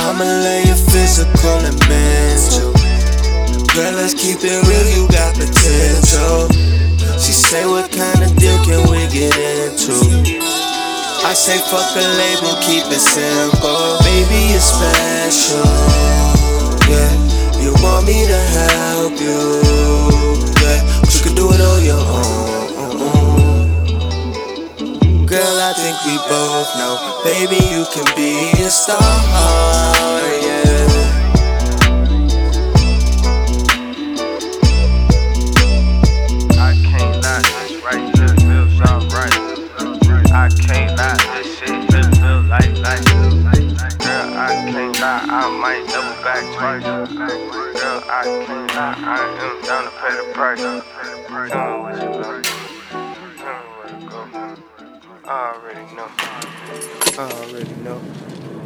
I'ma lay you physical and mental. Girl, let's keep it real, you got potential. She say, what kind of deal can we get into? I say, fuck a label, keep it simple. Baby, you're special, yeah. You want me to help you, yeah. But you can do it on your own. Girl, I think we both know, baby, you can be a star, yeah. I can't lie, this shit feel like life. Girl, I can't lie, I might double back twice. Girl, I can't lie, I am down to pay the price. Tell me what you love, tell me where to go. I already know, I already know.